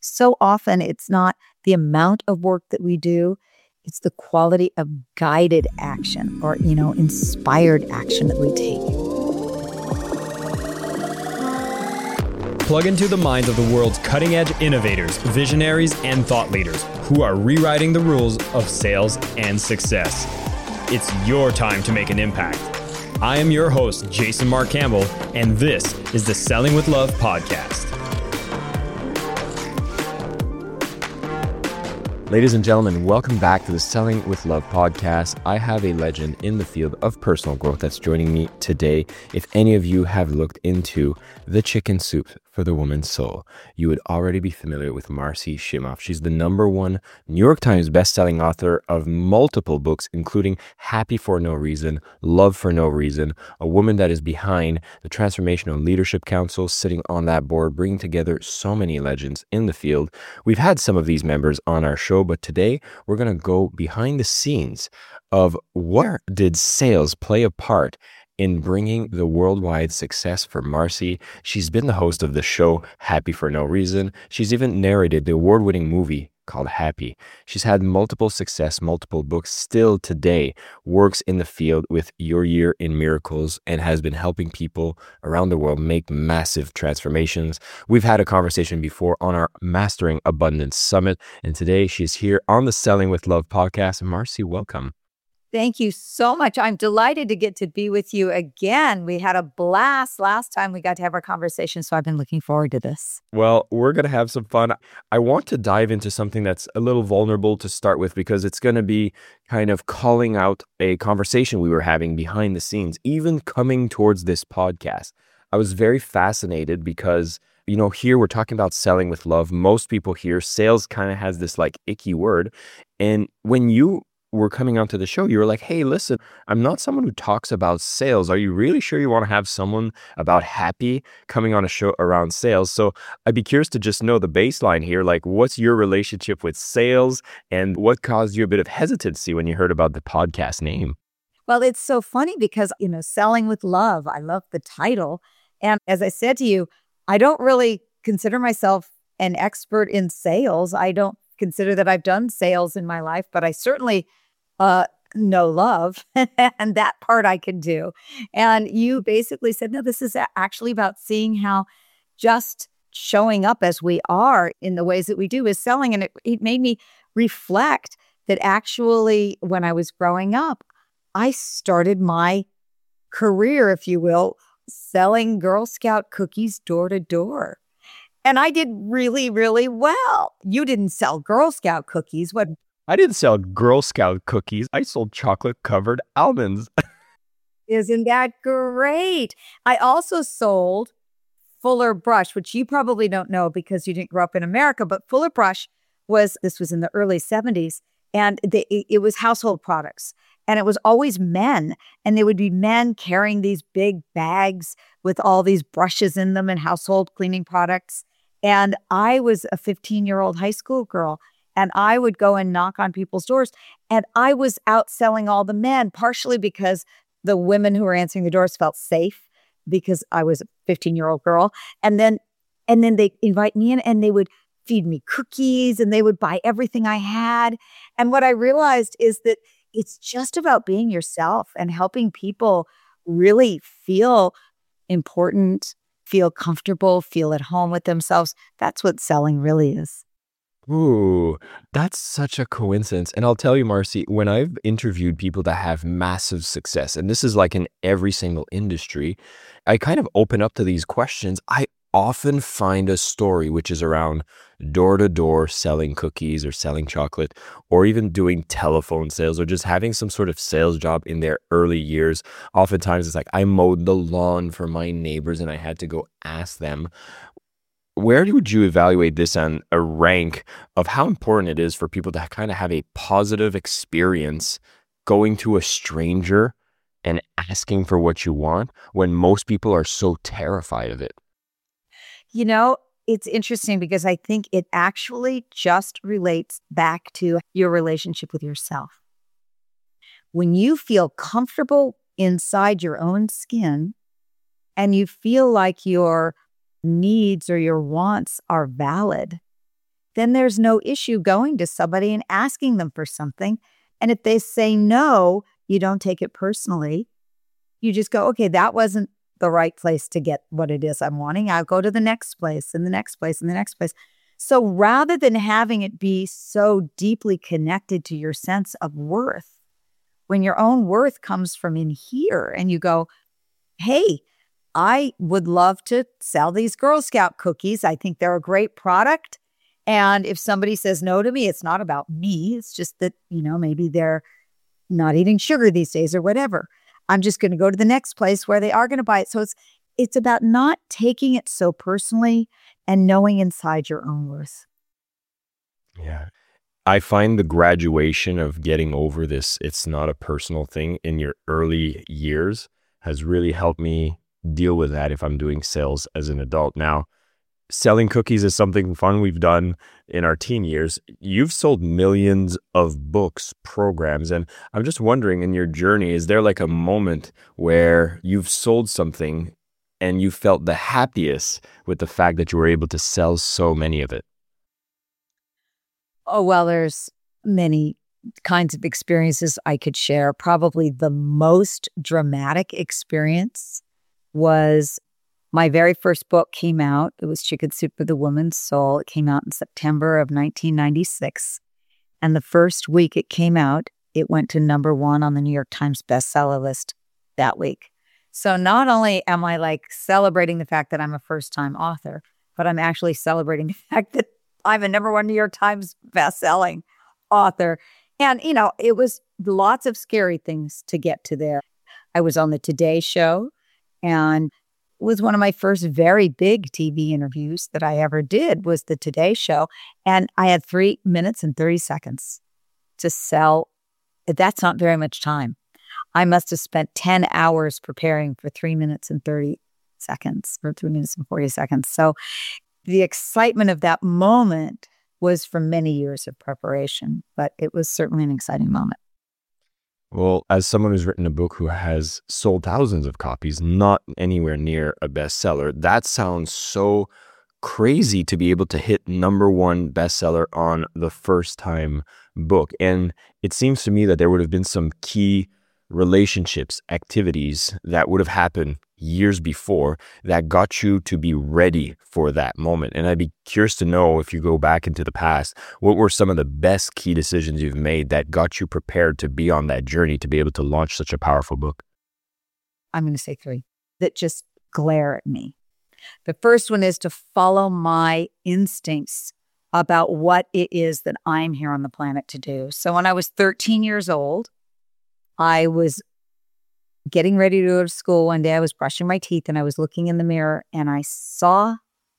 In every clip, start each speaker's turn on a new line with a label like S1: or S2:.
S1: So often it's not the amount of work that we do, it's the quality of guided action or, inspired action that we take.
S2: Plug into the minds of the world's cutting-edge innovators, visionaries, and thought leaders who are rewriting the rules of sales and success. It's your time to make an impact. I am your host, Jason Mark Campbell, and this is the Selling with Love podcast.
S3: Ladies and gentlemen, welcome back to the Selling with Love podcast. I have a legend in the field of personal growth that's joining me today. If any of you have looked into the chicken soup for the woman's soul, you would already be familiar with Marcy Shimoff. She's the #1 New York Times bestselling author of multiple books, including Happy for No Reason, Love for No Reason, a woman that is behind the Transformational Leadership Council, sitting on that board, bringing together so many legends in the field. We've had some of these members on our show, but today we're going to go behind the scenes of where did sales play a part in bringing the worldwide success for Marcy. She's been the host of the show Happy for No Reason. She's even narrated the award-winning movie called Happy. She's had multiple success, multiple books, still today works in the field with Your Year in Miracles and has been helping people around the world make massive transformations. We've had a conversation before on our Mastering Abundance Summit, and today she's here on the Selling with Love podcast. Marcy, welcome.
S1: Thank you so much. I'm delighted to get to be with you again. We had a blast last time we got to have our conversation, so I've been looking forward to this.
S3: Well, we're going to have some fun. I want to dive into something that's a little vulnerable to start with because it's going to be kind of calling out a conversation we were having behind the scenes, even coming towards this podcast. I was very fascinated because, here we're talking about selling with love. Most people here, sales kind of has this like icky word. And when you were coming onto the show, you were like, hey, listen, I'm not someone who talks about sales. Are you really sure you want to have someone about happy coming on a show around sales? So I'd be curious to just know the baseline here. Like, what's your relationship with sales and what caused you a bit of hesitancy when you heard about the podcast name?
S1: Well, it's so funny because, Selling with Love, I love the title. And as I said to you, I don't really consider myself an expert in sales. I don't consider that I've done sales in my life, but I certainly know love, and that part I can do. And you basically said, no, this is actually about seeing how just showing up as we are in the ways that we do is selling. And it made me reflect that actually when I was growing up, I started my career, if you will, selling Girl Scout cookies door to door. And I did really, really well. You didn't sell Girl Scout cookies. What?
S3: I didn't sell Girl Scout cookies. I sold chocolate-covered almonds.
S1: Isn't that great? I also sold Fuller Brush, which you probably don't know because you didn't grow up in America, but Fuller Brush this was in the early 70s, and it was household products. And it was always men, and there would be men carrying these big bags with all these brushes in them and household cleaning products. And I was a 15-year-old high school girl, and I would go and knock on people's doors, and I was out selling all the men, partially because the women who were answering the doors felt safe because I was a 15-year-old girl. And then they invite me in, and they would feed me cookies, and they would buy everything I had. And what I realized is that it's just about being yourself and helping people really feel important, feel comfortable, feel at home with themselves. That's what selling really is.
S3: Ooh, that's such a coincidence. And I'll tell you, Marcy, when I've interviewed people that have massive success, and this is like in every single industry, I kind of open up to these questions. I often find a story which is around door-to-door selling cookies or selling chocolate, or even doing telephone sales or just having some sort of sales job in their early years. Oftentimes it's like, I mowed the lawn for my neighbors and I had to go ask them. Where would you evaluate this on a rank of how important it is for people to kind of have a positive experience going to a stranger and asking for what you want when most people are so terrified of it?
S1: It's interesting because I think it actually just relates back to your relationship with yourself. When you feel comfortable inside your own skin and you feel like your needs or your wants are valid, then there's no issue going to somebody and asking them for something. And if they say no, you don't take it personally. You just go, okay, that wasn't the right place to get what it is I'm wanting. I'll go to the next place and the next place and the next place. So rather than having it be so deeply connected to your sense of worth, when your own worth comes from in here and you go, hey, I would love to sell these Girl Scout cookies. I think they're a great product. And if somebody says no to me, it's not about me. It's just that, maybe they're not eating sugar these days or whatever. I'm just going to go to the next place where they are going to buy it. So it's about not taking it so personally and knowing inside your own worth.
S3: Yeah. I find the graduation of getting over this, it's not a personal thing in your early years has really helped me deal with that if I'm doing sales as an adult. Now, selling cookies is something fun we've done in our teen years. You've sold millions of books, programs, and I'm just wondering in your journey, is there like a moment where you've sold something and you felt the happiest with the fact that you were able to sell so many of it?
S1: Oh, well, there's many kinds of experiences I could share. Probably the most dramatic experience was my very first book came out. It was Chicken Soup for the Woman's Soul. It came out in September of 1996. And the first week it came out, it went to #1 on the New York Times bestseller list that week. So not only am I like celebrating the fact that I'm a first-time author, but I'm actually celebrating the fact that I'm a #1 New York Times best-selling author. And, it was lots of scary things to get to there. I was on the Today Show, and it was one of my first very big TV interviews that I ever did was the Today Show. And I had 3 minutes and 30 seconds to sell. That's not very much time. I must have spent 10 hours preparing for 3 minutes and 30 seconds or 3 minutes and 40 seconds. So the excitement of that moment was from many years of preparation, but it was certainly an exciting moment.
S3: Well, as someone who's written a book who has sold thousands of copies, not anywhere near a bestseller, that sounds so crazy to be able to hit #1 bestseller on the first time book. And it seems to me that there would have been some key relationships, activities that would have happened years before that got you to be ready for that moment. And I'd be curious to know, if you go back into the past, what were some of the best key decisions you've made that got you prepared to be on that journey to be able to launch such a powerful book?
S1: I'm going to say 3 that just glare at me. The first one is to follow my instincts about what it is that I'm here on the planet to do. So when I was 13 years old, I was getting ready to go to school one day. I was brushing my teeth and I was looking in the mirror and I saw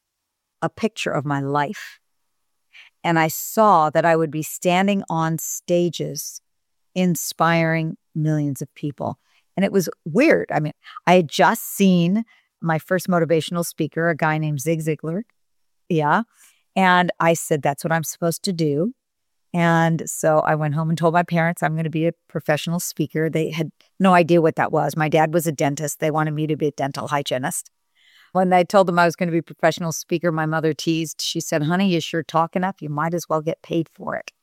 S1: a picture of my life. And I saw that I would be standing on stages inspiring millions of people. And it was weird. I mean, I had just seen my first motivational speaker, a guy named Zig Ziglar. Yeah. And I said, that's what I'm supposed to do. And so I went home and told my parents I'm going to be a professional speaker. They had no idea what that was. My dad was a dentist. They wanted me to be a dental hygienist. When I told them I was going to be a professional speaker, my mother teased. She said, honey, you sure talk enough. You might as well get paid for it.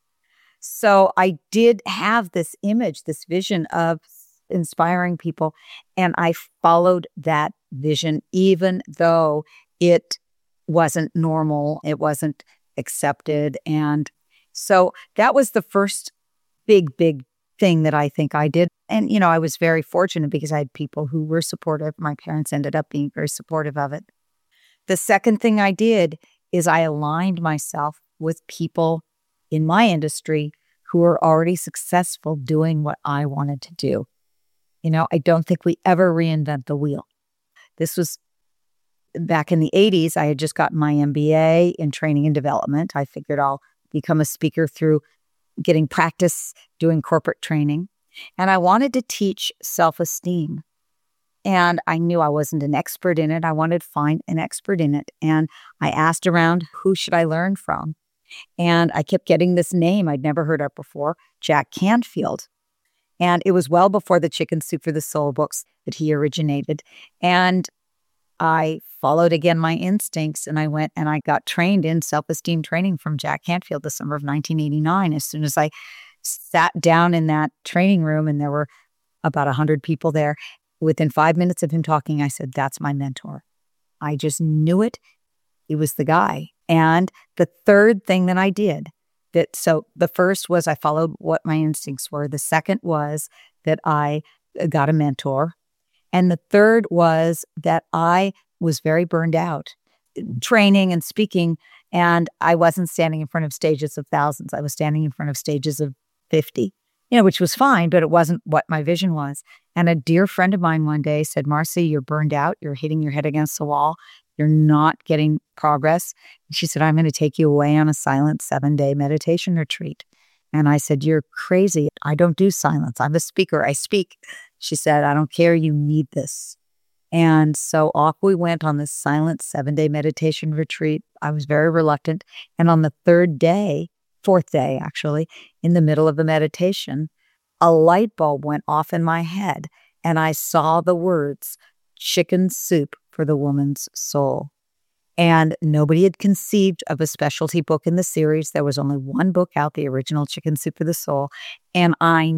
S1: So I did have this image, this vision of inspiring people. And I followed that vision, even though it wasn't normal. It wasn't accepted. And so that was the first big thing that I think I did. And, I was very fortunate because I had people who were supportive. My parents ended up being very supportive of it. The second thing I did is I aligned myself with people in my industry who were already successful doing what I wanted to do. I don't think we ever reinvent the wheel. This was back in the 80s. I had just gotten my MBA in training and development. I figured I'll become a speaker through getting practice doing corporate training. And I wanted to teach self-esteem. And I knew I wasn't an expert in it. I wanted to find an expert in it. And I asked around, who should I learn from? And I kept getting this name I'd never heard of before, Jack Canfield. And it was well before the Chicken Soup for the Soul books that he originated. And I followed again my instincts, and I went and I got trained in self-esteem training from Jack Canfield, the summer of 1989. As soon as I sat down in that training room, and there were about 100 people there, within 5 minutes of him talking, I said, that's my mentor. I just knew it. He was the guy. And the third thing that I did, so the first was I followed what my instincts were. The second was that I got a mentor. And the third was that I was very burned out training and speaking, and I wasn't standing in front of stages of thousands. I was standing in front of stages of 50, which was fine, but it wasn't what my vision was. And a dear friend of mine one day said, Marcy, you're burned out. You're hitting your head against the wall. You're not getting progress. And she said, I'm going to take you away on a silent 7-day meditation retreat. And I said, you're crazy. I don't do silence. I'm a speaker. I speak. She said, I don't care. You need this. And so off we went on this silent 7-day meditation retreat. I was very reluctant. And on the fourth day, actually, in the middle of the meditation, a light bulb went off in my head. And I saw the words, chicken soup for the woman's soul. And nobody had conceived of a specialty book in the series. There was only one book out, the original Chicken Soup for the Soul. And I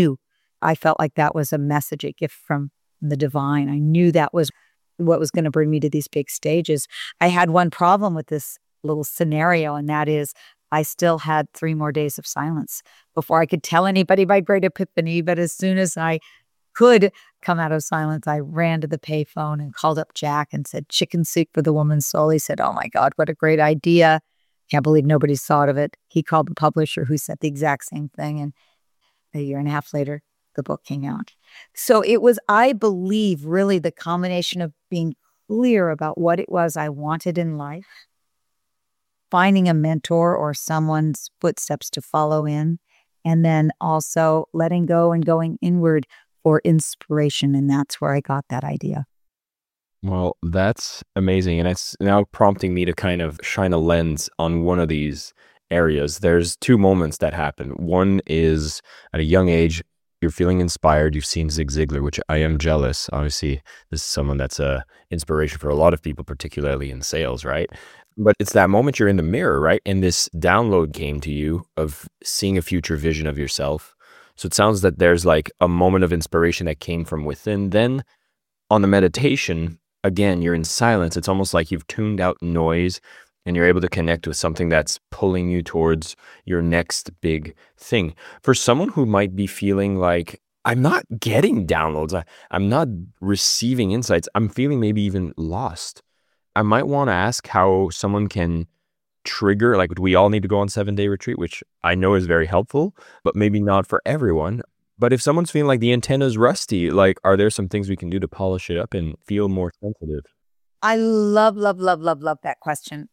S1: felt like that was a message, a gift from the divine. I knew that was what was going to bring me to these big stages. I had one problem with this little scenario, and that is I still had 3 more days of silence before I could tell anybody my great epiphany. But as soon as I could come out of silence, I ran to the payphone and called up Jack and said, chicken soup for the woman's soul. He said, oh my God, what a great idea. Can't believe nobody thought of it. He called the publisher who said the exact same thing. And a year and a half later, the book came out. So it was, I believe, really the combination of being clear about what it was I wanted in life, finding a mentor or someone's footsteps to follow in, and then also letting go and going inward for inspiration. And that's where I got that idea.
S3: Well, that's amazing. And it's now prompting me to kind of shine a lens on one of these areas. There's 2 moments that happen. One is at a young age, you're feeling inspired. You've seen Zig Ziglar, which I am jealous. Obviously, this is someone that's a inspiration for a lot of people, particularly in sales, right? But it's that moment you're in the mirror, right? And this download came to you of seeing a future vision of yourself. So it sounds that there's like a moment of inspiration that came from within. Then on the meditation, again, you're in silence. It's almost like you've tuned out noise and you're able to connect with something that's pulling you towards your next big thing. For someone who might be feeling like, I'm not getting downloads, I'm not receiving insights, I'm feeling maybe even lost, I might want to ask how someone can trigger, like, do we all need to go on 7-day retreat, which I know is very helpful, but maybe not for everyone. But if someone's feeling like the antenna's rusty, like, are there some things we can do to polish it up and feel more sensitive?
S1: I love that question.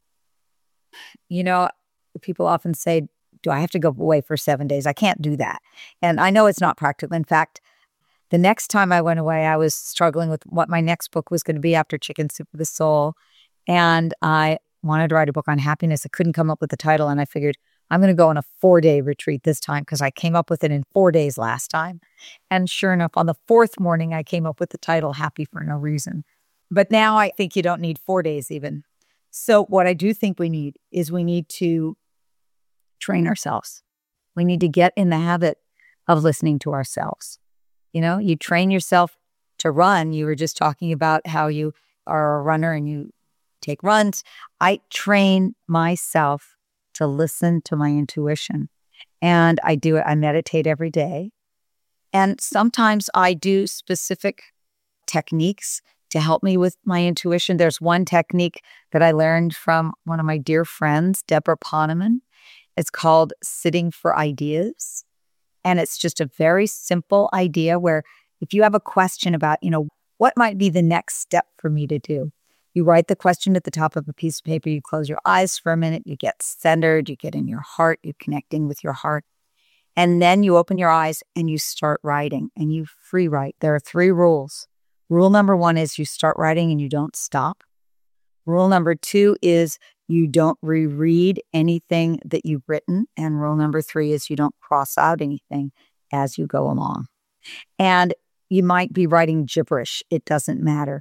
S1: People often say, do I have to go away for 7 days? I can't do that. And I know it's not practical. In fact, the next time I went away, I was struggling with what my next book was going to be after Chicken Soup for the Soul. And I wanted to write a book on happiness. I couldn't come up with the title. And I figured I'm going to go on a 4-day retreat this time because I came up with it in 4 days last time. And sure enough, on the 4th morning, I came up with the title Happy for No Reason. But now I think you don't need 4 days even. So what I do think we need to train ourselves. We need to get in the habit of listening to ourselves. You train yourself to run. You were just talking about how you are a runner and you take runs. I train myself to listen to my intuition. And I do it. I meditate every day. And sometimes I do specific techniques to help me with my intuition. There's one technique that I learned from one of my dear friends, Deborah Poneman. It's called Sitting for Ideas. And it's just a very simple idea where if you have a question about, what might be the next step for me to do? You write the question at the top of a piece of paper, you close your eyes for a minute, you get centered, you get in your heart, you connect in with your heart. And then you open your eyes and you start writing and you free write. There are 3 rules. Rule number 1 is you start writing and you don't stop. Rule number 2 is you don't reread anything that you've written. And rule number 3 is you don't cross out anything as you go along. And you might be writing gibberish. It doesn't matter.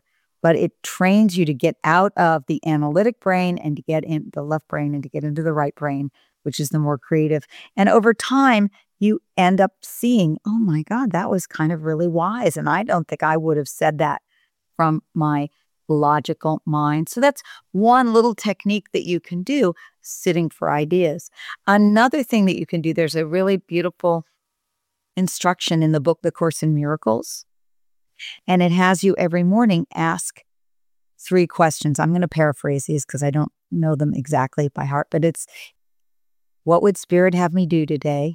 S1: but it trains you to get out of the analytic brain and to get in the left brain and to get into the right brain, which is the more creative. And over time, you end up seeing, oh my God, that was kind of really wise. And I don't think I would have said that from my logical mind. So that's one little technique that you can do, sitting for ideas. Another thing that you can do, there's a really beautiful instruction in the book, The Course in Miracles. And it has you every morning ask 3 questions. I'm going to paraphrase these because I don't know them exactly by heart, but it's, what would Spirit have me do today?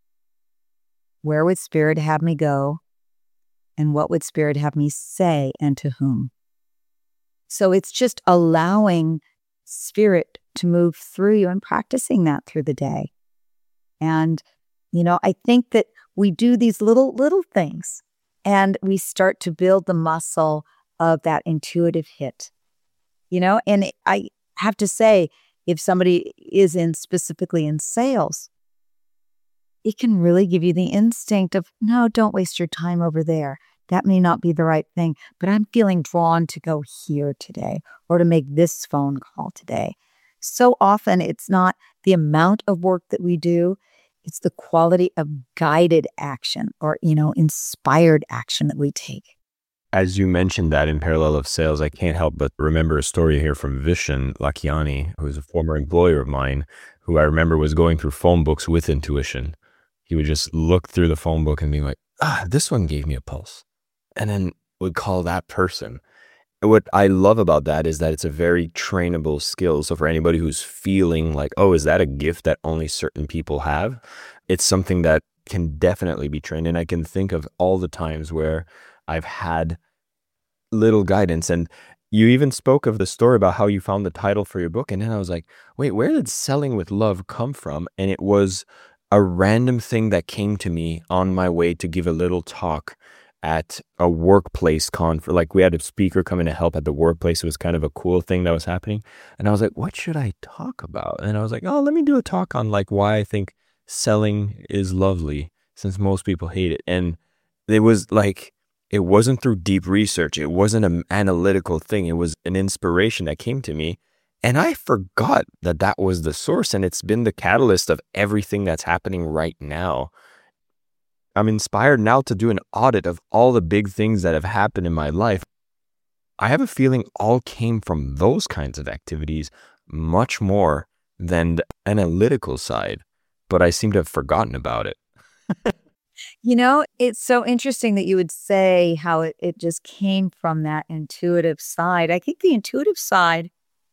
S1: Where would Spirit have me go? And what would Spirit have me say, and to whom? So it's just allowing Spirit to move through you and practicing that through the day. And, I think that we do these little things, and we start to build the muscle of that intuitive hit. And I have to say, if somebody is specifically in sales, it can really give you the instinct of, no, don't waste your time over there. That may not be the right thing, but I'm feeling drawn to go here today or to make this phone call today. So often it's not the amount of work that we do, it's the quality of guided action or, inspired action that we take.
S3: As you mentioned that in parallel of sales, I can't help but remember a story here from Vishen Lakiani, who is a former employer of mine, who I remember was going through phone books with intuition. He would just look through the phone book and be like, this one gave me a pulse. And then would call that person. What I love about that is that it's a very trainable skill. So for anybody who's feeling like, oh, is that a gift that only certain people have? It's something that can definitely be trained. And I can think of all the times where I've had little guidance. And you even spoke of the story about how you found the title for your book. And then I was like, wait, where did Selling with Love come from? And it was a random thing that came to me on my way to give a little talk at a workplace conference. Like, we had a speaker coming to help at the workplace. It was kind of a cool thing that was happening. And I was like, what should I talk about? And I was like, oh, let me do a talk on like why I think selling is lovely, since most people hate it. And it was like, it wasn't through deep research. It wasn't an analytical thing. It was an inspiration that came to me. And I forgot that that was the source. And it's been the catalyst of everything that's happening right now. I'm inspired now to do an audit of all the big things that have happened in my life. I have a feeling all came from those kinds of activities much more than the analytical side, but I seem to have forgotten about it.
S1: It's so interesting that you would say how it just came from that intuitive side. I think the intuitive side,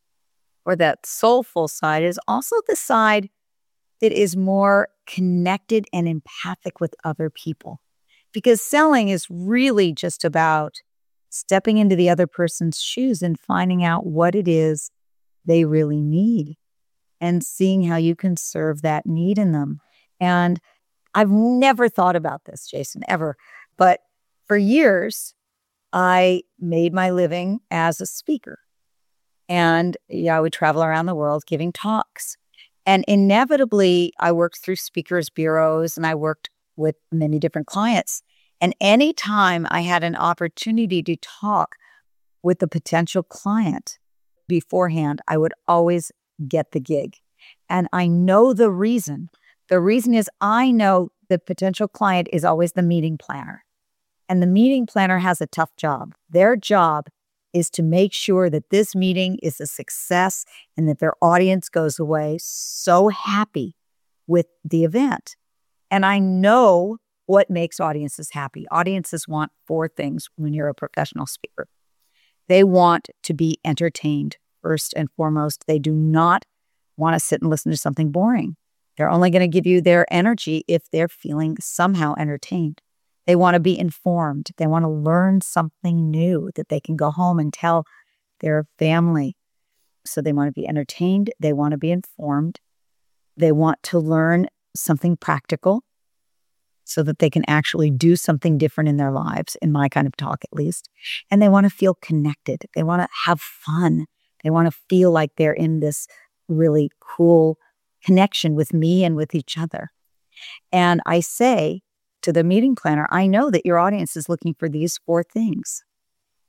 S1: or that soulful side, is also the side that is more connected and empathic with other people. Because selling is really just about stepping into the other person's shoes and finding out what it is they really need and seeing how you can serve that need in them. And I've never thought about this, Jason, ever. But for years, I made my living as a speaker. And I would travel around the world giving talks. And inevitably, I worked through speakers bureaus and I worked with many different clients. And anytime I had an opportunity to talk with a potential client beforehand, I would always get the gig. And I know the reason. The reason is I know the potential client is always the meeting planner. And the meeting planner has a tough job. Their job is to make sure that this meeting is a success and that their audience goes away so happy with the event. And I know what makes audiences happy. Audiences want 4 things when you're a professional speaker. They want to be entertained first and foremost. They do not want to sit and listen to something boring. They're only going to give you their energy if they're feeling somehow entertained. They want to be informed. They want to learn something new that they can go home and tell their family. So they want to be entertained. They want to be informed. They want to learn something practical so that they can actually do something different in their lives, in my kind of talk at least. And they want to feel connected. They want to have fun. They want to feel like they're in this really cool connection with me and with each other. And I say to the meeting planner, I know that your audience is looking for these 4 things.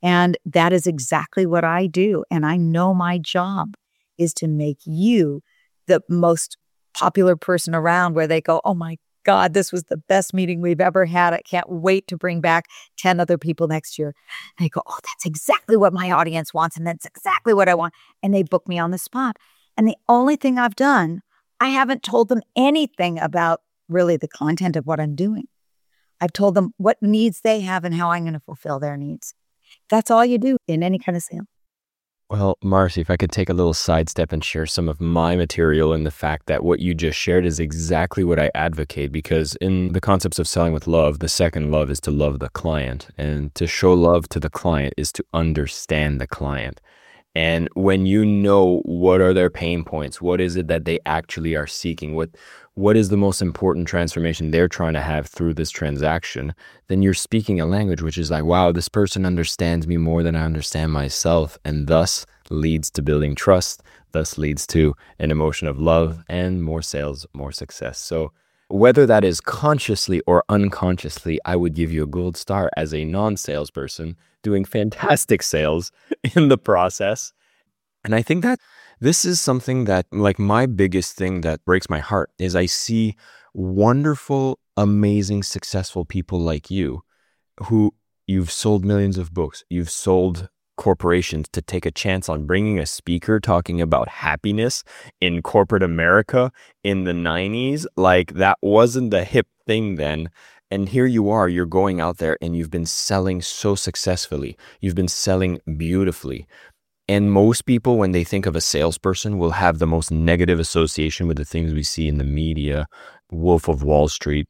S1: And that is exactly what I do. And I know my job is to make you the most popular person around, where they go, oh my God, this was the best meeting we've ever had. I can't wait to bring back 10 other people next year. And they go, oh, that's exactly what my audience wants. And that's exactly what I want. And they book me on the spot. And the only thing I've done, I haven't told them anything about really the content of what I'm doing. I've told them what needs they have and how I'm going to fulfill their needs. That's all you do in any kind of sale.
S3: Well, Marcy, if I could take a little sidestep and share some of my material, and the fact that what you just shared is exactly what I advocate, because in the concepts of selling with love, the second love is to love the client, and to show love to the client is to understand the client. And when you know what are their pain points, what is it that they actually are seeking, what is the most important transformation they're trying to have through this transaction, then you're speaking a language which is like, wow, this person understands me more than I understand myself, and thus leads to building trust, thus leads to an emotion of love and more sales, more success. So whether that is consciously or unconsciously, I would give you a gold star as a non-salesperson doing fantastic sales in the process. And I think that this is something that, like, my biggest thing that breaks my heart is I see wonderful, amazing, successful people like you, who you've sold millions of books, you've sold corporations to take a chance on bringing a speaker talking about happiness in corporate America in the 90s. Like, that wasn't the hip thing then. And here you are, you're going out there and you've been selling so successfully. You've been selling beautifully. And most people, when they think of a salesperson, will have the most negative association with the things we see in the media: Wolf of Wall Street,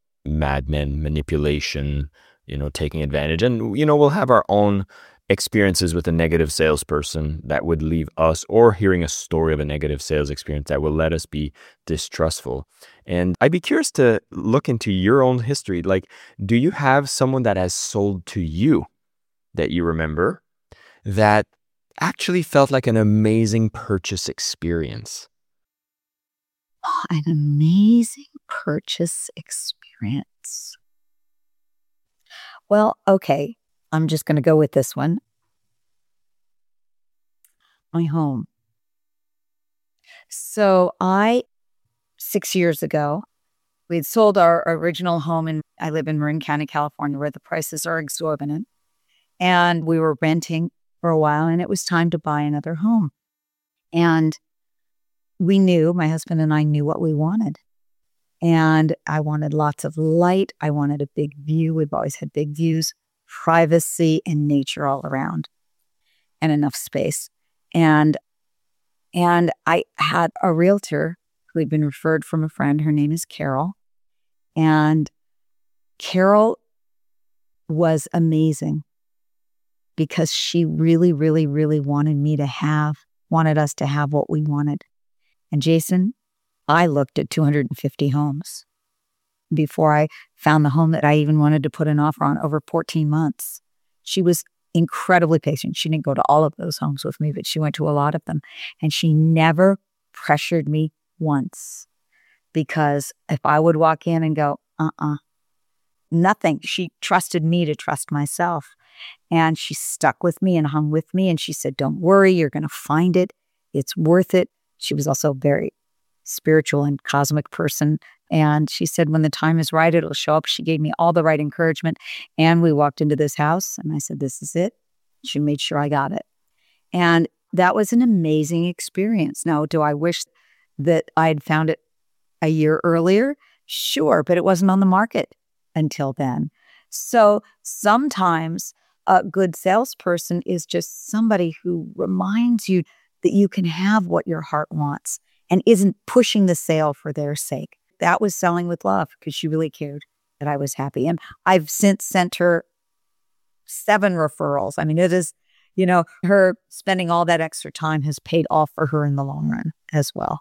S3: Mad Men, manipulation, taking advantage. And, we'll have our own experiences with a negative salesperson that would leave us, or hearing a story of a negative sales experience that will let us be distrustful. And I'd be curious to look into your own history. Like, do you have someone that has sold to you that you remember that actually felt like an amazing purchase experience?
S1: An amazing purchase experience. Well, okay, I'm just going to go with this one. My home. So 6 years ago, we'd sold our original home, and I live in Marin County, California, where the prices are exorbitant. And we were renting for a while, and it was time to buy another home. And we knew, my husband and I knew what we wanted. And I wanted lots of light. I wanted a big view. We've always had big views, privacy, and nature all around, and enough space. And I had a realtor who had been referred from a friend. Her name is Carol. And Carol was amazing because she really, really, really wanted us to have what we wanted. And Jason, I looked at 250 homes before I found the home that I even wanted to put an offer on, over 14 months. She was incredibly patient. She didn't go to all of those homes with me, but she went to a lot of them. And she never pressured me once, because if I would walk in and go, nothing, she trusted me to trust myself. And she stuck with me and hung with me. And she said, don't worry, you're going to find it. It's worth it. She was also a very spiritual and cosmic person. And she said, when the time is right, it'll show up. She gave me all the right encouragement. And we walked into this house and I said, this is it. She made sure I got it. And that was an amazing experience. Now, do I wish that I'd found it a year earlier? Sure, but it wasn't on the market until then. So sometimes a good salesperson is just somebody who reminds you that you can have what your heart wants and isn't pushing the sale for their sake. That was selling with love, because she really cared that I was happy. And I've since sent her 7 referrals. I mean, it is, her spending all that extra time has paid off for her in the long run as well.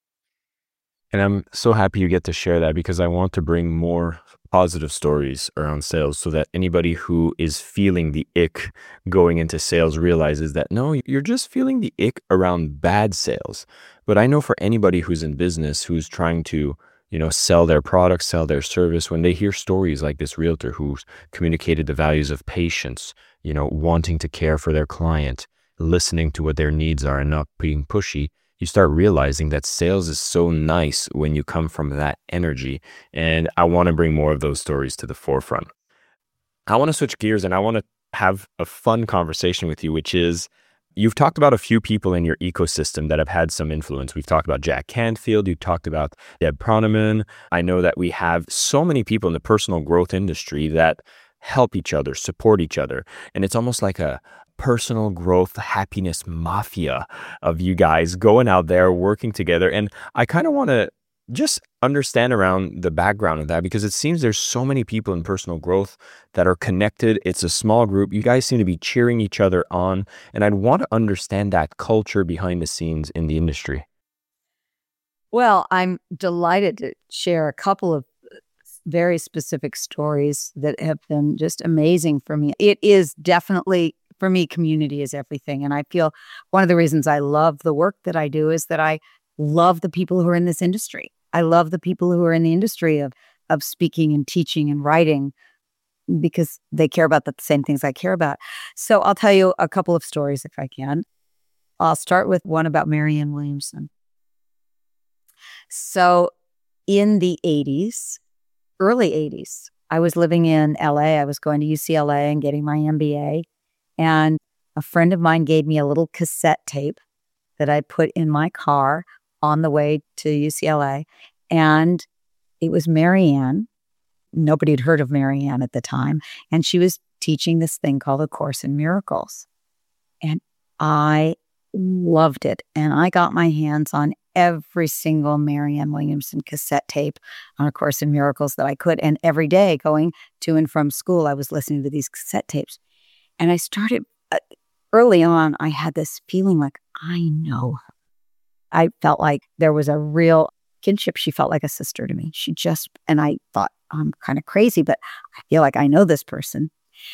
S3: And I'm so happy you get to share that, because I want to bring more positive stories around sales so that anybody who is feeling the ick going into sales realizes that, no, you're just feeling the ick around bad sales. But I know for anybody who's in business, who's trying to, sell their product, sell their service, when they hear stories like this realtor who's communicated the values of patience, wanting to care for their client, listening to what their needs are and not being pushy, you start realizing that sales is so nice when you come from that energy. And I want to bring more of those stories to the forefront. I want to switch gears and I want to have a fun conversation with you, which is, you've talked about a few people in your ecosystem that have had some influence. We've talked about Jack Canfield. You talked about Deb Proneman. I know that we have so many people in the personal growth industry that help each other, support each other. And it's almost like a personal growth, happiness mafia of you guys going out there, working together. And I kind of want to just understand around the background of that, because it seems there's so many people in personal growth that are connected. It's a small group. You guys seem to be cheering each other on. And I'd want to understand that culture behind the scenes in the industry.
S1: Well, I'm delighted to share a couple of very specific stories that have been just amazing for me. It is definitely, for me, community is everything. And I feel one of the reasons I love the work that I do is that I love the people who are in this industry. I love the people who are in the industry of speaking and teaching and writing, because they care about the same things I care about. So I'll tell you a couple of stories if I can. I'll start with one about Marianne Williamson. So in the 80s, early 80s, I was living in LA. I was going to UCLA and getting my MBA. And a friend of mine gave me a little cassette tape that I put in my car on the way to UCLA. And it was Marianne. Nobody had heard of Marianne at the time. And she was teaching this thing called A Course in Miracles. And I loved it. And I got my hands on every single Marianne Williamson cassette tape on A Course in Miracles that I could. And every day going to and from school, I was listening to these cassette tapes. And I started, early on, I had this feeling like, I know her. I felt like there was a real kinship. She felt like a sister to me. And I thought, I'm kind of crazy, but I feel like I know this person.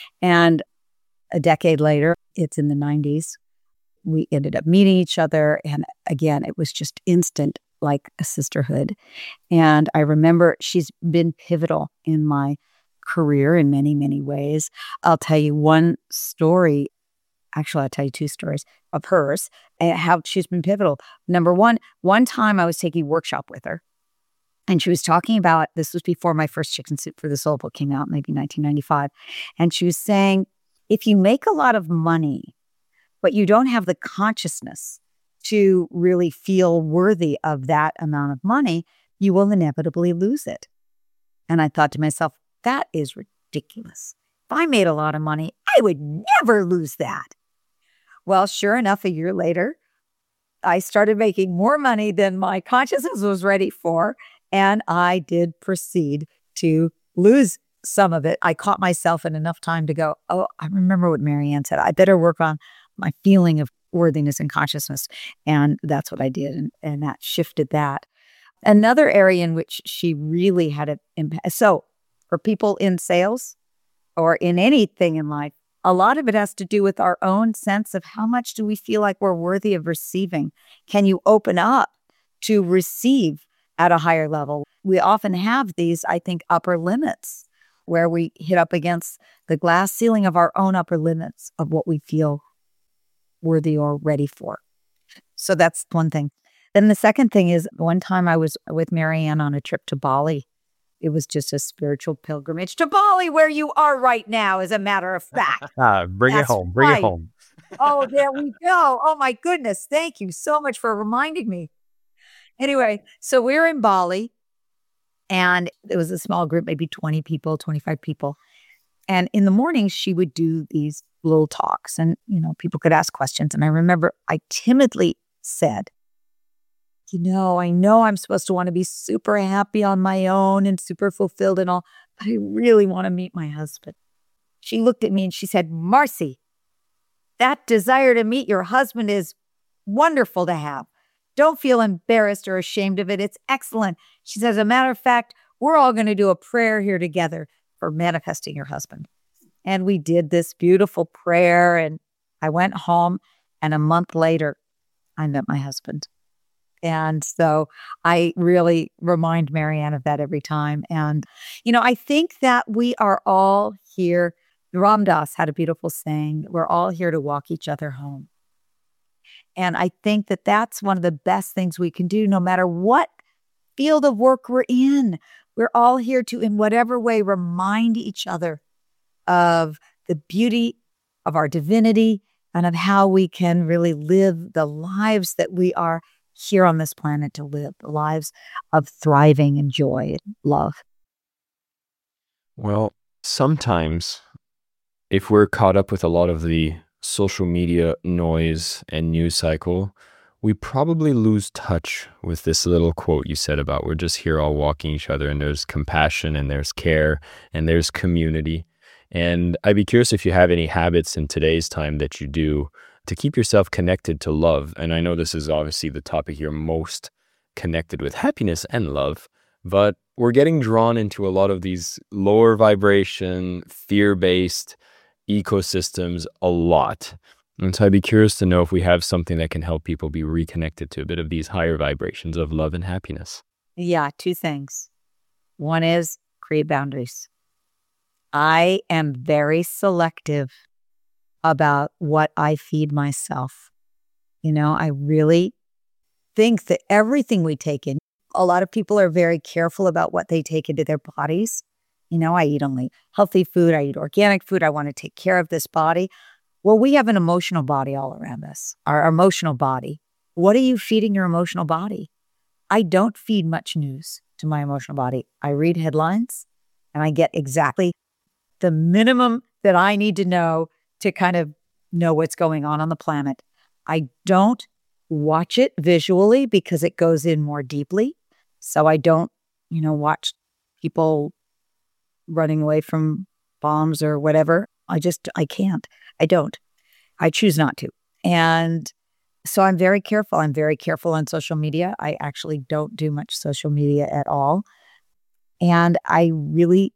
S1: And a decade later, it's in the 90s, we ended up meeting each other. And again, it was just instant, like a sisterhood. And I remember she's been pivotal in my career in many, many ways. I'll tell you one story. Actually, I'll tell you two stories of hers and how she's been pivotal. Number one time I was taking a workshop with her. And she was talking about, this was before my first Chicken Soup for the Soul book came out, maybe 1995. And she was saying, if you make a lot of money, but you don't have the consciousness to really feel worthy of that amount of money, you will inevitably lose it. And I thought to myself, that is ridiculous. If I made a lot of money, I would never lose that. Well, sure enough, a year later, I started making more money than my consciousness was ready for. And I did proceed to lose some of it. I caught myself in enough time to go, oh, I remember what Marianne said. I better work on my feeling of worthiness and consciousness. And that's what I did. And that shifted that. Another area in which she really had an impact. So for people in sales or in anything in life, a lot of it has to do with our own sense of how much do we feel like we're worthy of receiving. Can you open up to receive at a higher level? We often have these, I think, upper limits where we hit up against the glass ceiling of our own upper limits of what we feel worthy or ready for. So that's one thing. Then the second thing is, one time I was with Marianne on a trip to Bali. It was just a spiritual pilgrimage to Bali, where you are right now, as a matter of fact.
S3: Bring it home. Bring it home.
S1: Oh, there we go. Oh, my goodness. Thank you so much for reminding me. Anyway, so we're in Bali, and it was a small group, maybe 20 people, 25 people. And in the morning, she would do these little talks, and, people could ask questions. And I remember I timidly said, I know I'm supposed to want to be super happy on my own and super fulfilled and all, but I really want to meet my husband. She looked at me and she said, Marcy, that desire to meet your husband is wonderful to have. Don't feel embarrassed or ashamed of it. It's excellent. She says, as a matter of fact, we're all going to do a prayer here together for manifesting your husband. And we did this beautiful prayer, and I went home, and a month later, I met my husband. And so I really remind Marianne of that every time. And, I think that we are all here Ram Dass had a beautiful saying, we're all here to walk each other home. And I think that that's one of the best things we can do, no matter what field of work we're in. We're all here to, in whatever way, remind each other of the beauty of our divinity and of how we can really live the lives that we are here on this planet to live, the lives of thriving and joy and love.
S3: Well, sometimes if we're caught up with a lot of the social media noise and news cycle, we probably lose touch with this little quote you said about we're just here all walking each other, and there's compassion and there's care and there's community. And I'd be curious if you have any habits in today's time that you do to keep yourself connected to love. And I know this is obviously the topic you're most connected with, happiness and love, but we're getting drawn into a lot of these lower vibration, fear-based ecosystems a lot. And so I'd be curious to know if we have something that can help people be reconnected to a bit of these higher vibrations of love and happiness.
S1: Yeah, two things. One is create boundaries. I am very selective about what I feed myself. I really think that everything we take in, a lot of people are very careful about what they take into their bodies. I eat only healthy food. I eat organic food. I want to take care of this body. Well, we have an emotional body all around us, our emotional body. What are you feeding your emotional body? I don't feed much news to my emotional body. I read headlines and I get exactly the minimum that I need to know to kind of know what's going on the planet. I don't watch it visually because it goes in more deeply. So I don't, watch people running away from bombs or whatever. I can't. I don't. I choose not to. And so I'm very careful. I'm very careful on social media. I actually don't do much social media at all. And I really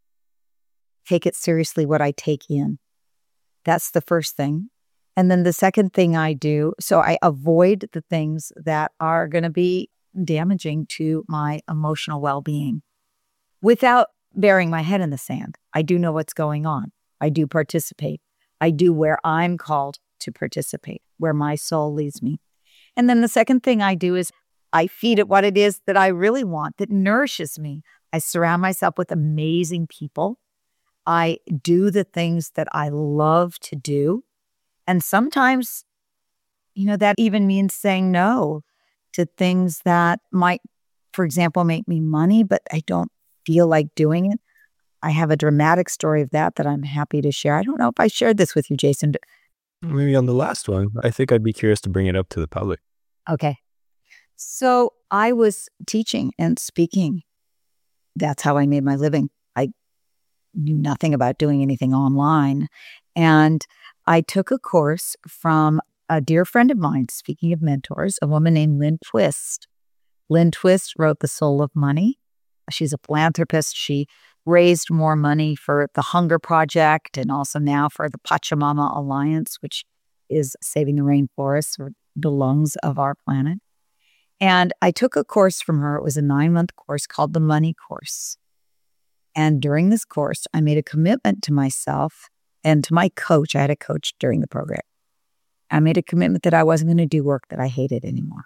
S1: take it seriously what I take in. That's the first thing. And then the second thing I do, so I avoid the things that are going to be damaging to my emotional well-being without burying my head in the sand. I do know what's going on. I do participate. I do where I'm called to participate, where my soul leads me. And then the second thing I do is I feed it what it is that I really want, that nourishes me. I surround myself with amazing people. I do the things that I love to do. And sometimes, that even means saying no to things that might, for example, make me money, but I don't feel like doing it. I have a dramatic story of that I'm happy to share. I don't know if I shared this with you, Jason.
S3: Maybe on the last one. I think I'd be curious to bring it up to the public.
S1: Okay. So I was teaching and speaking. That's how I made my living. I knew nothing about doing anything online. And I took a course from a dear friend of mine, speaking of mentors, a woman named Lynn Twist. Lynn Twist wrote The Soul of Money. She's a philanthropist. She raised more money for the Hunger Project and also now for the Pachamama Alliance, which is saving the rainforests or the lungs of our planet. And I took a course from her. It was a 9-month course called the Money Course. And during this course, I made a commitment to myself and to my coach. I had a coach during the program. I made a commitment that I wasn't going to do work that I hated anymore.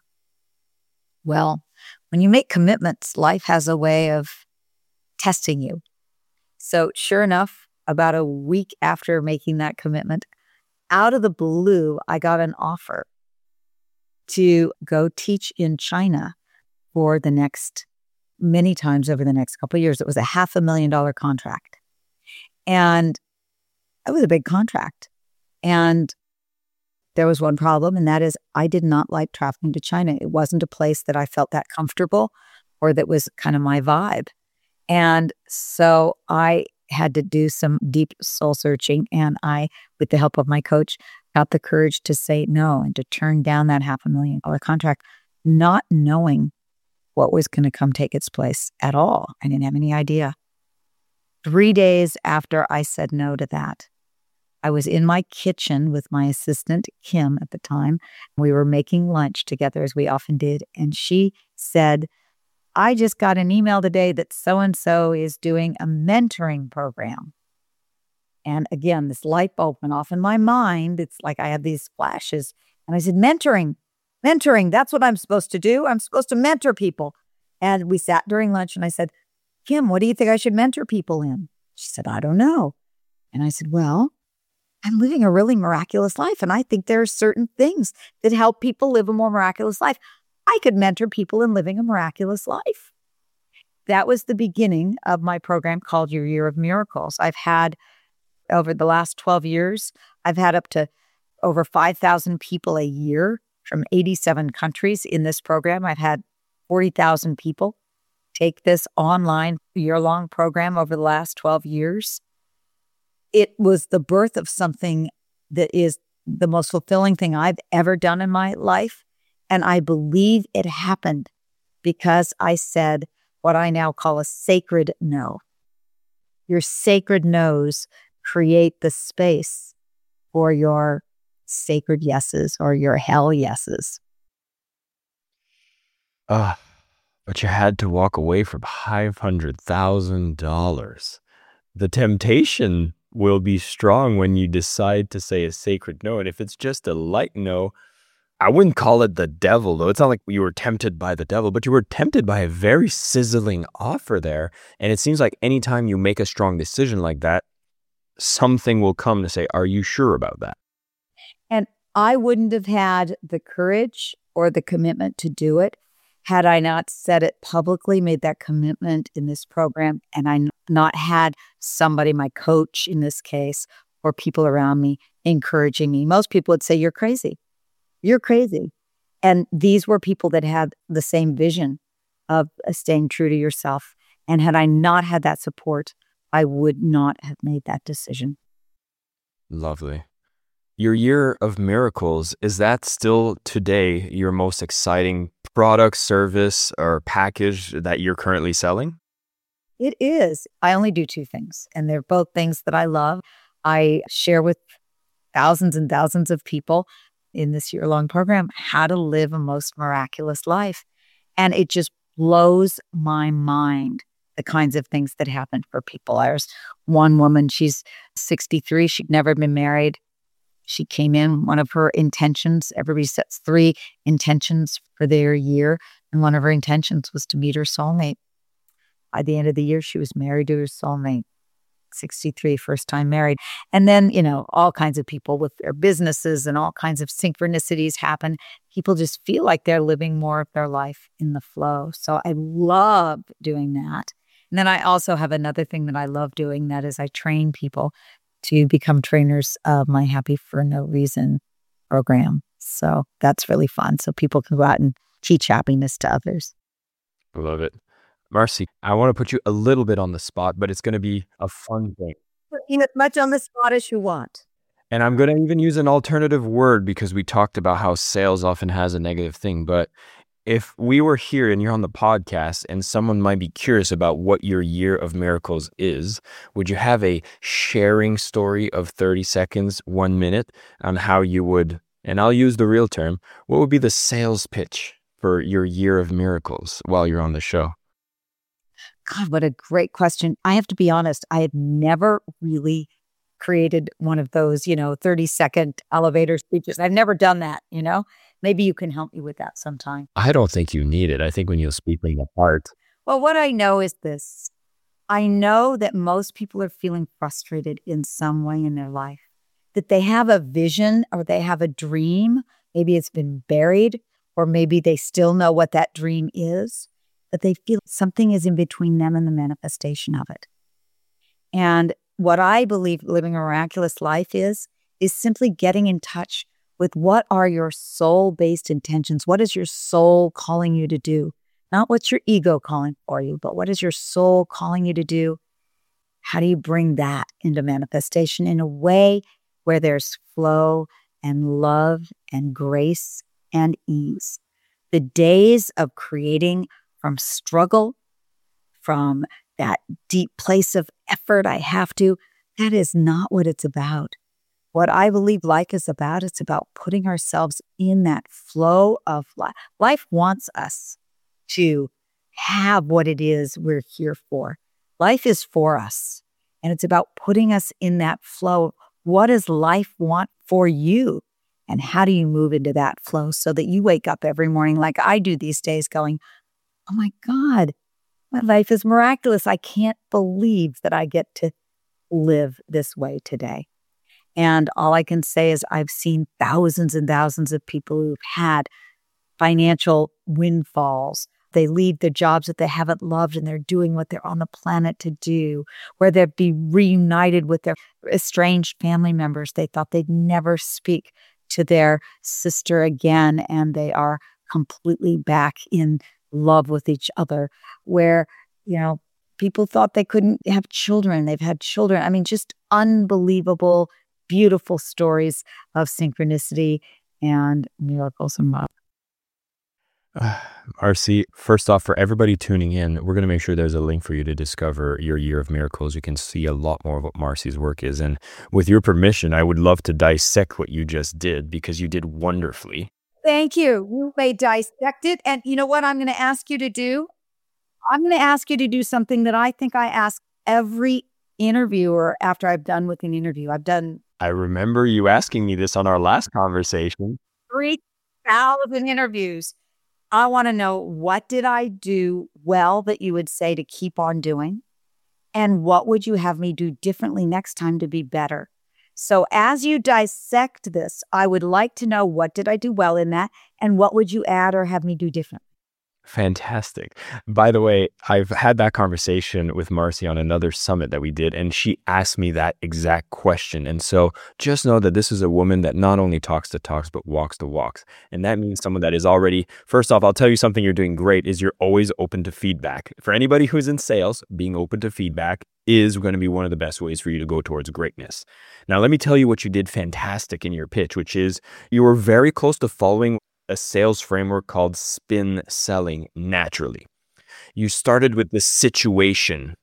S1: Well, when you make commitments, life has a way of testing you. So sure enough, about a week after making that commitment, out of the blue, I got an offer to go teach in China for the next many times over the next couple of years. It was a $500,000 contract. And it was a big contract. And there was one problem, and that is I did not like traveling to China. It wasn't a place that I felt that comfortable or that was kind of my vibe. And so I had to do some deep soul searching, and I, with the help of my coach, got the courage to say no and to turn down that $500,000 contract, not knowing what was going to come take its place at all. I didn't have any idea. 3 days after I said no to that, I was in my kitchen with my assistant, Kim, at the time. We were making lunch together, as we often did. And she said, I just got an email today that so-and-so is doing a mentoring program. And again, this light bulb went off in my mind. It's like I had these flashes. And I said, mentoring, that's what I'm supposed to do. I'm supposed to mentor people. And we sat during lunch and I said, Kim, what do you think I should mentor people in? She said, I don't know. And I said, well, I'm living a really miraculous life. And I think there are certain things that help people live a more miraculous life. I could mentor people in living a miraculous life. That was the beginning of my program called Your Year of Miracles. I've had, over the last 12 years, I've had up to over 5,000 people a year from 87 countries in this program. I've had 40,000 people take this online year-long program over the last 12 years. It was the birth of something that is the most fulfilling thing I've ever done in my life. And I believe it happened because I said what I now call a sacred no. Your sacred no's create the space for your sacred yeses or your hell yeses.
S3: But you had to walk away from $500,000. The temptation will be strong when you decide to say a sacred no. And if it's just a light no, I wouldn't call it the devil, though. It's not like you were tempted by the devil, but you were tempted by a very sizzling offer there. And it seems like anytime you make a strong decision like that, something will come to say, are you sure about that?
S1: And I wouldn't have had the courage or the commitment to do it had I not said it publicly, made that commitment in this program, and I not had somebody, my coach in this case, or people around me encouraging me. Most people would say, you're crazy. You're crazy. And these were people that had the same vision of staying true to yourself. And had I not had that support, I would not have made that decision.
S3: Lovely. Your Year of Miracles, is that still today your most exciting product, service, or package that you're currently selling?
S1: It is. I only do two things, and they're both things that I love. I share with thousands and thousands of people in this year-long program how to live a most miraculous life. And it just blows my mind, the kinds of things that happen for people. There's one woman, she's 63. She'd never been married. She came in, one of her intentions, everybody sets 3 intentions for their year. And one of her intentions was to meet her soulmate. By the end of the year, she was married to her soulmate. 63, first time married. And then, all kinds of people with their businesses and all kinds of synchronicities happen. People just feel like they're living more of their life in the flow. So I love doing that. And then I also have another thing that I love doing, that is I train people to become trainers of my Happy for No Reason program. So that's really fun. So people can go out and teach happiness to others.
S3: I love it. Marcy, I want to put you a little bit on the spot, but it's going to be a fun thing.
S1: Put me as much on the spot as you want.
S3: And I'm going to even use an alternative word because we talked about how sales often has a negative thing. But if we were here and you're on the podcast and someone might be curious about what your Year of Miracles is, would you have a sharing story of 30 seconds, 1 minute on how you would, and I'll use the real term, what would be the sales pitch for your Year of Miracles while you're on the show?
S1: God, what a great question. I have to be honest, I had never really created one of those, 30-second elevator speeches. I've never done that, Maybe you can help me with that sometime.
S3: I don't think you need it. I think when you speak from the heart.
S1: Well, what I know is this. I know that most people are feeling frustrated in some way in their life, that they have a vision or they have a dream. Maybe it's been buried, or maybe they still know what that dream is, but they feel something is in between them and the manifestation of it. And what I believe living a miraculous life is simply getting in touch with what are your soul-based intentions. What is your soul calling you to do? Not what's your ego calling for you, but what is your soul calling you to do? How do you bring that into manifestation in a way where there's flow and love and grace and ease? The days of creating from struggle, from that deep place of effort, I have to, that is not what it's about. What I believe life is about, it's about putting ourselves in that flow of life. Life wants us to have what it is we're here for. Life is for us. And it's about putting us in that flow. What does life want for you? And how do you move into that flow so that you wake up every morning like I do these days going, oh my God, my life is miraculous. I can't believe that I get to live this way today. And all I can say is I've seen thousands and thousands of people who've had financial windfalls. They leave their jobs that they haven't loved and they're doing what they're on the planet to do, where they'd be reunited with their estranged family members. They thought they'd never speak to their sister again, and they are completely back in love with each other, where, people thought they couldn't have children. They've had children. I mean, just unbelievable, beautiful stories of synchronicity and miracles and love.
S3: Marcy, first off, for everybody tuning in, we're going to make sure there's a link for you to discover your year of miracles. You can see a lot more of what Marcy's work is. And with your permission, I would love to dissect what you just did, because you did wonderfully.
S1: Thank you. You may dissect it. And you know what I'm going to ask you to do? I'm going to ask you to do something that I think I ask every interviewer after I've done with an interview.
S3: I remember you asking me this on our last conversation.
S1: 3,000 interviews. I want to know, what did I do well that you would say to keep on doing? And what would you have me do differently next time to be better? So as you dissect this, I would like to know, what did I do well in that? And what would you add or have me do differently?
S3: Fantastic. By the way, I've had that conversation with Marcy on another summit that we did, and she asked me that exact question. And so just know that this is a woman that not only talks the talks, but walks the walks. And that means someone that is already, first off, I'll tell you something you're doing great is you're always open to feedback. For anybody who's in sales, being open to feedback is going to be one of the best ways for you to go towards greatness. Now, let me tell you what you did fantastic in your pitch, which is you were very close to following a sales framework called spin selling naturally. You started with the situation.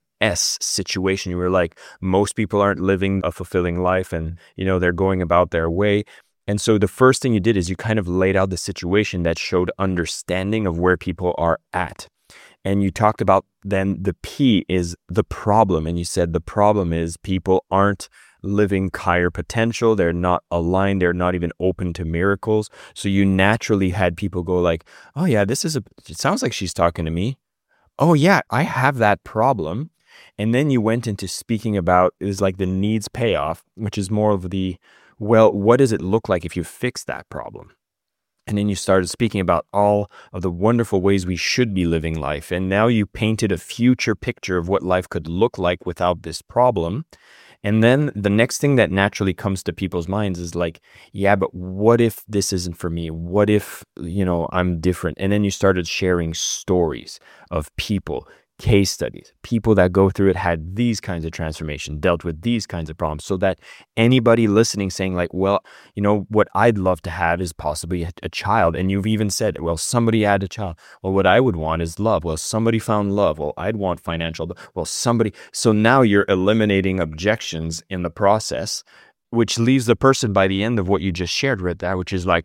S3: You were like, most people aren't living a fulfilling life and, they're going about their way. And so the first thing you did is you kind of laid out the situation that showed understanding of where people are at. And you talked about then the P is the problem. And you said the problem is people aren't living higher potential. They're not aligned. They're not even open to miracles. So you naturally had people go like, oh yeah, it sounds like she's talking to me. Oh yeah, I have that problem. And then you went into speaking about, it was like the needs payoff, which is more of the, well, what does it look like if you fix that problem? And then you started speaking about all of the wonderful ways we should be living life. And now you painted a future picture of what life could look like without this problem. And then the next thing that naturally comes to people's minds is like, yeah, but what if this isn't for me? What if, I'm different? And then you started sharing stories of people, case studies, people that go through it, had these kinds of transformation, dealt with these kinds of problems, so that anybody listening saying like, well, what I'd love to have is possibly a child. And you've even said, well, somebody had a child. Well, what I would want is love. Well, somebody found love. Well, I'd want financial. Well, somebody. So now you're eliminating objections in the process, which leaves the person by the end of what you just shared right there, which is like,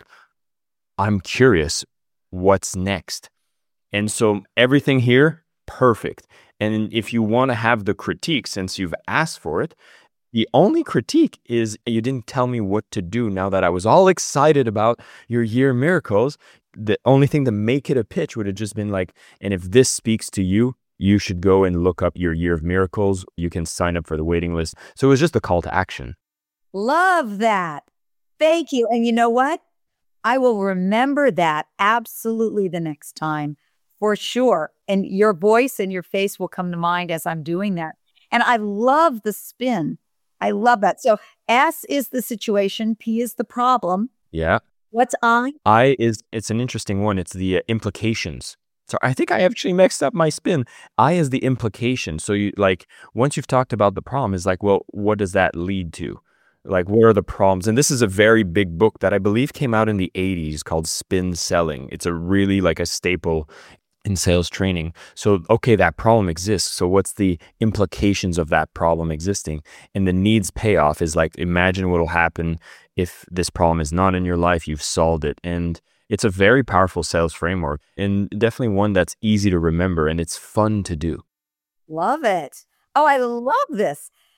S3: I'm curious, what's next? And so everything here, perfect. And if you want to have the critique, since you've asked for it, the only critique is you didn't tell me what to do now that I was all excited about your year of miracles. The only thing to make it a pitch would have just been like, and if this speaks to you, you should go and look up your year of miracles. You can sign up for the waiting list. So it was just a call to action.
S1: Love that. Thank you. And you know what? I will remember that absolutely the next time. For sure. And your voice and your face will come to mind as I'm doing that. And I love the spin. I love that. So S is the situation. P is the problem.
S3: Yeah.
S1: What's I?
S3: It's an interesting one. It's the implications. So I think I actually mixed up my spin. I is the implication. So you once you've talked about the problem, is like, well, what does that lead to? Like, what are the problems? And this is a very big book that I believe came out in the 80s called Spin Selling. It's a really a staple in sales training. So, okay, that problem exists. So what's the implications of that problem existing? And the needs payoff is like, imagine what will happen if this problem is not in your life, you've solved it. And it's a very powerful sales framework, and definitely one that's easy to remember, and it's fun to do.
S1: Love it. Oh, I love this.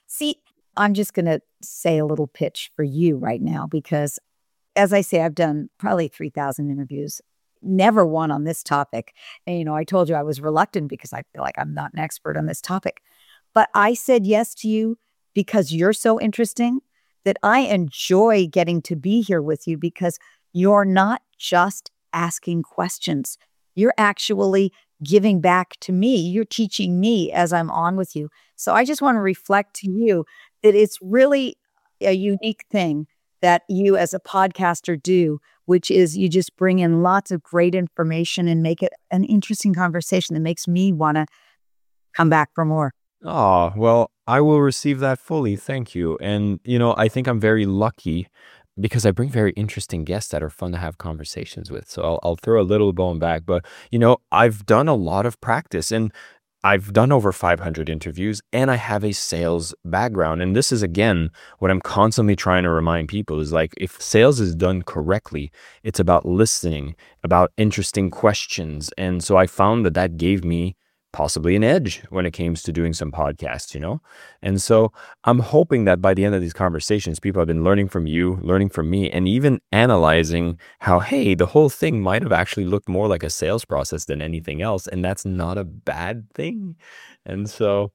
S1: See, I'm just going to say a little pitch for you right now because, as I say, I've done probably 3,000 interviews, never one on this topic. And, I told you I was reluctant because I feel like I'm not an expert on this topic. But I said yes to you because you're so interesting that I enjoy getting to be here with you because you're not just asking questions. You're actually giving back to me. You're teaching me as I'm on with you. So I just want to reflect to you that it's really a unique thing that you as a podcaster do, which is you just bring in lots of great information and make it an interesting conversation that makes me want to come back for more.
S3: Oh, well, I will receive that fully. Thank you. And, I think I'm very lucky because I bring very interesting guests that are fun to have conversations with. So I'll throw a little bone back. But, I've done a lot of practice and I've done over 500 interviews and I have a sales background. And this is, again, what I'm constantly trying to remind people is like, if sales is done correctly, it's about listening, about interesting questions. And so I found that gave me possibly an edge when it came to doing some podcasts, And so I'm hoping that by the end of these conversations, people have been learning from you, learning from me, and even analyzing how, hey, the whole thing might have actually looked more like a sales process than anything else. And that's not a bad thing. And so,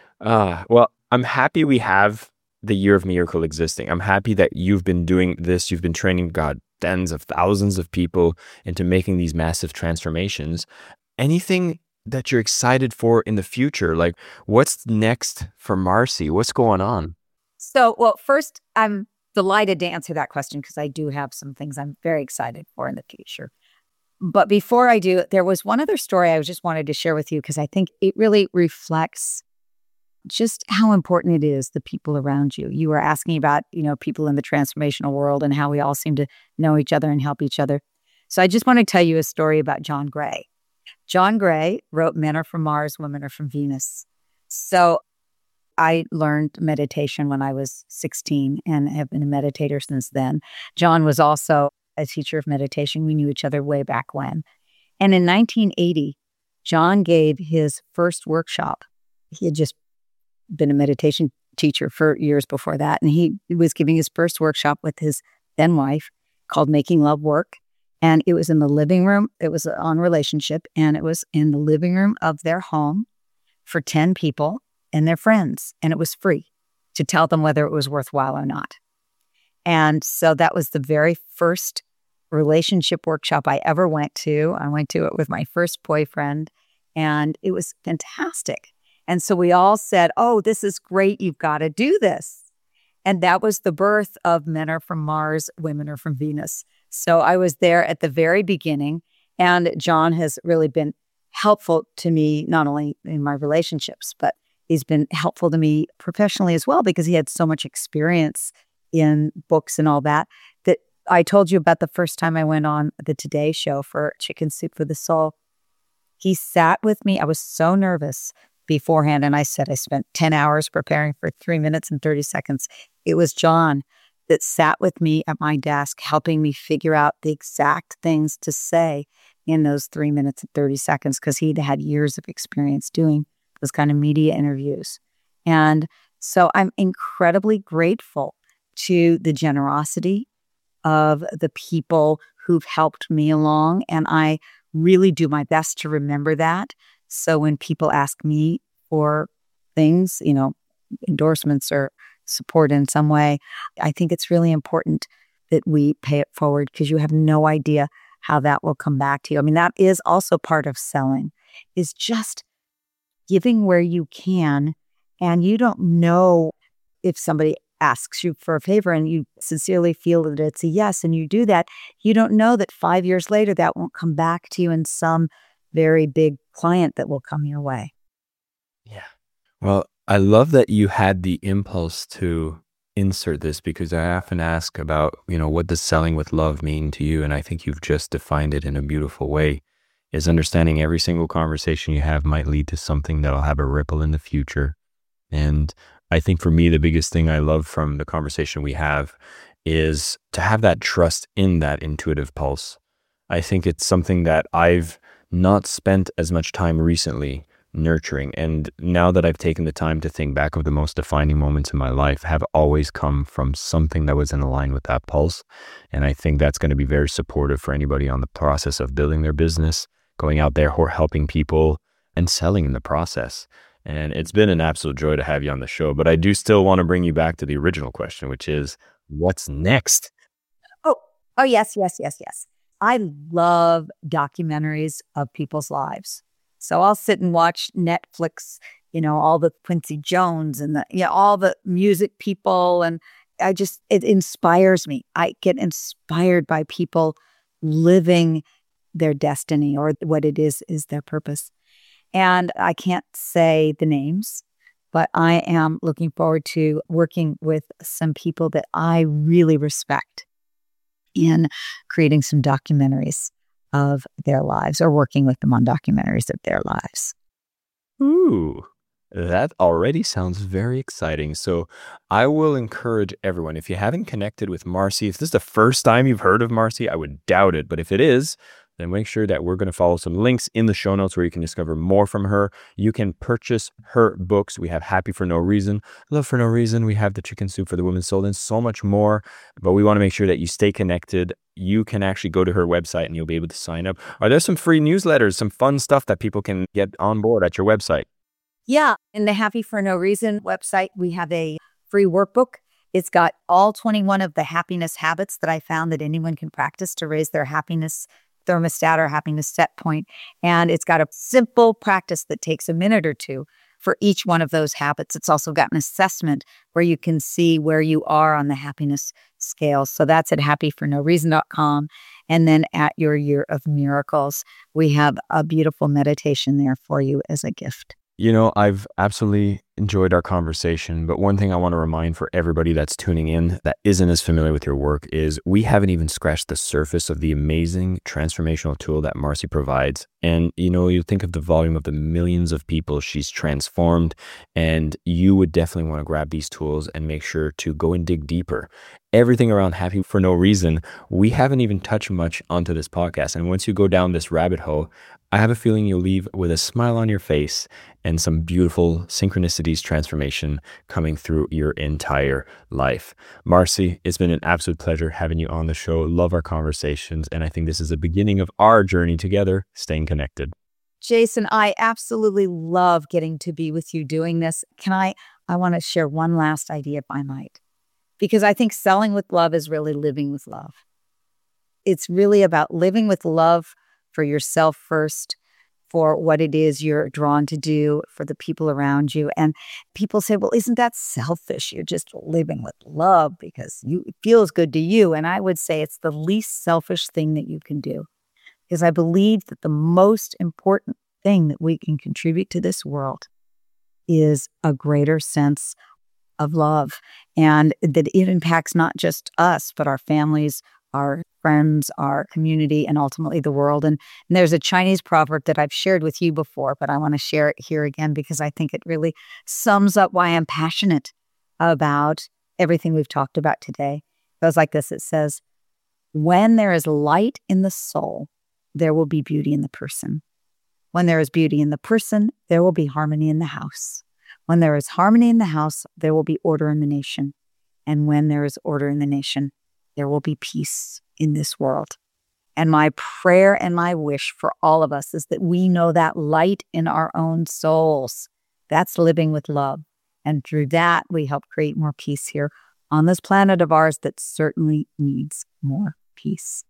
S3: well, I'm happy we have the Year of Miracle existing. I'm happy that you've been doing this. You've been training, tens of thousands of people into making these massive transformations. Anything that you're excited for in the future? Like, what's next for Marcy? What's going on?
S1: So, well, first, I'm delighted to answer that question because I do have some things I'm very excited for in the future. But before I do, there was one other story I just wanted to share with you because I think it really reflects just how important it is, the people around you. You were asking about, people in the transformational world and how we all seem to know each other and help each other. So I just want to tell you a story about John Gray. John Gray wrote Men Are From Mars, Women Are From Venus. So I learned meditation when I was 16 and have been a meditator since then. John was also a teacher of meditation. We knew each other way back when. And in 1980, John gave his first workshop. He had just been a meditation teacher for years before that. And he was giving his first workshop with his then wife called Making Love Work. And it was in the living room. It was on relationship. And it was in the living room of their home for 10 people and their friends. And it was free to tell them whether it was worthwhile or not. And so that was the very first relationship workshop I ever went to. I went to it with my first boyfriend. And it was fantastic. And so we all said, oh, this is great. You've got to do this. And that was the birth of Men Are From Mars, Women Are From Venus. So I was there at the very beginning, and John has really been helpful to me, not only in my relationships, but he's been helpful to me professionally as well because he had so much experience in books and all that, that I told you about the first time I went on the Today Show for Chicken Soup for the Soul. He sat with me. I was so nervous beforehand, and I said I spent 10 hours preparing for 3 minutes and 30 seconds. It was John that sat with me at my desk, helping me figure out the exact things to say in those 3 minutes and 30 seconds, because he'd had years of experience doing those kind of media interviews. And so I'm incredibly grateful to the generosity of the people who've helped me along. And I really do my best to remember that. So when people ask me for things, endorsements or support in some way, I think it's really important that we pay it forward because you have no idea how that will come back to you. I mean, that is also part of selling, is just giving where you can. And you don't know if somebody asks you for a favor and you sincerely feel that it's a yes and you do that, you don't know that 5 years later that won't come back to you in some very big client that will come your way.
S3: Yeah. Well, I love that you had the impulse to insert this because I often ask about, what does selling with love mean to you? And I think you've just defined it in a beautiful way, is understanding every single conversation you have might lead to something that'll have a ripple in the future. And I think for me, the biggest thing I love from the conversation we have is to have that trust in that intuitive pulse. I think it's something that I've not spent as much time recently nurturing. And now that I've taken the time to think back of the most defining moments in my life have always come from something that was in line with that pulse. And I think that's going to be very supportive for anybody on the process of building their business, going out there or helping people and selling in the process. And it's been an absolute joy to have you on the show, but I do still want to bring you back to the original question, which is what's next?
S1: Oh, yes. I love documentaries of people's lives. So I'll sit and watch Netflix, all the Quincy Jones and all the music people. And it inspires me. I get inspired by people living their destiny or what it is their purpose. And I can't say the names, but I am looking forward to working with some people that I really respect in creating some documentaries of their lives or working with them on documentaries of their lives.
S3: Ooh, that already sounds very exciting. So I will encourage everyone, if you haven't connected with Marcy, if this is the first time you've heard of Marcy, I would doubt it. But if it is, then make sure that we're going to follow some links in the show notes where you can discover more from her. You can purchase her books. We have Happy for No Reason, Love for No Reason. We have The Chicken Soup for the Woman's Soul, and so much more. But we want to make sure that you stay connected. You can actually go to her website and you'll be able to sign up. Are there some free newsletters, some fun stuff that people can get on board at your website?
S1: Yeah. In the Happy for No Reason website, we have a free workbook. It's got all 21 of the happiness habits that I found that anyone can practice to raise their happiness thermostat or happiness set point. And it's got a simple practice that takes a minute or two for each one of those habits. It's also got an assessment where you can see where you are on the happiness scale. So that's at happyfornoreason.com. And then at your Year of Miracles, we have a beautiful meditation there for you as a gift.
S3: I've absolutely enjoyed our conversation, but one thing I want to remind for everybody that's tuning in that isn't as familiar with your work is we haven't even scratched the surface of the amazing transformational tool that Marcy provides. And, you think of the volume of the millions of people she's transformed, and you would definitely want to grab these tools and make sure to go and dig deeper. Everything around Happy for No Reason, we haven't even touched much onto this podcast. And once you go down this rabbit hole, I have a feeling you'll leave with a smile on your face and some beautiful synchronicities transformation coming through your entire life. Marcy, it's been an absolute pleasure having you on the show. Love our conversations. And I think this is the beginning of our journey together, staying connected.
S1: Jason, I absolutely love getting to be with you doing this. I want to share one last idea if I might, because I think selling with love is really living with love. It's really about living with love for yourself first, for what it is you're drawn to do, for the people around you. And people say, well, isn't that selfish? You're just living with love because it feels good to you. And I would say it's the least selfish thing that you can do, because I believe that the most important thing that we can contribute to this world is a greater sense of love, and that it impacts not just us, but our families, our friends, our community, and ultimately the world. And there's a Chinese proverb that I've shared with you before, but I want to share it here again because I think it really sums up why I'm passionate about everything we've talked about today. It goes like this. It says, when there is light in the soul, there will be beauty in the person. When there is beauty in the person, there will be harmony in the house. When there is harmony in the house, there will be order in the nation. And when there is order in the nation, there will be peace in this world. And my prayer and my wish for all of us is that we know that light in our own souls. That's living with love. And through that, we help create more peace here on this planet of ours that certainly needs more peace.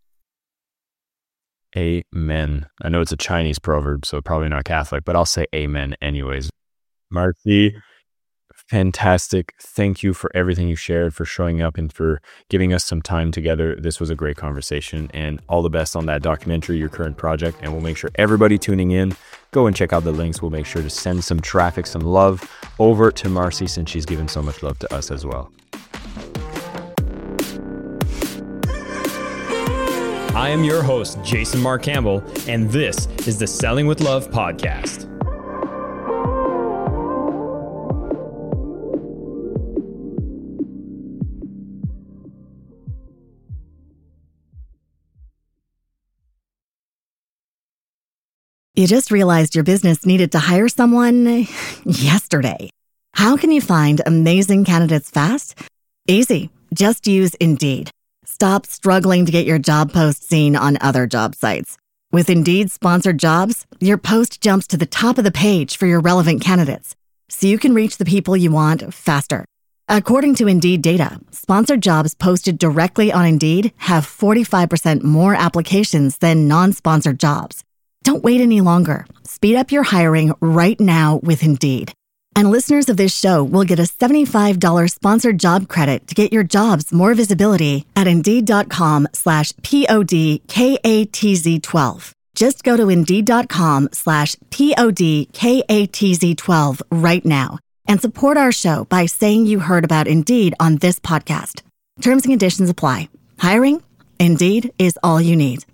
S3: Amen. I know it's a Chinese proverb, so probably not Catholic, but I'll say amen anyways. Marcy, fantastic. Thank you for everything you shared, for showing up and for giving us some time together. This was a great conversation, and all the best on that documentary, your current project. And we'll make sure everybody tuning in, go and check out the links. We'll make sure to send some traffic, some love over to Marcy, since she's given so much love to us as well.
S2: I am your host, Jason Mark Campbell, and this is the Selling with Love podcast.
S4: You just realized your business needed to hire someone yesterday. How can you find amazing candidates fast? Easy. Just use Indeed. Stop struggling to get your job post seen on other job sites. With Indeed sponsored jobs, your post jumps to the top of the page for your relevant candidates, so you can reach the people you want faster. According to Indeed data, sponsored jobs posted directly on Indeed have 45% more applications than non-sponsored jobs. Don't wait any longer. Speed up your hiring right now with Indeed. And listeners of this show will get a $75 sponsored job credit to get your jobs more visibility at Indeed.com/PODKATZ12. Just go to Indeed.com/PODKATZ12 right now and support our show by saying you heard about Indeed on this podcast. Terms and conditions apply. Hiring? Indeed is all you need.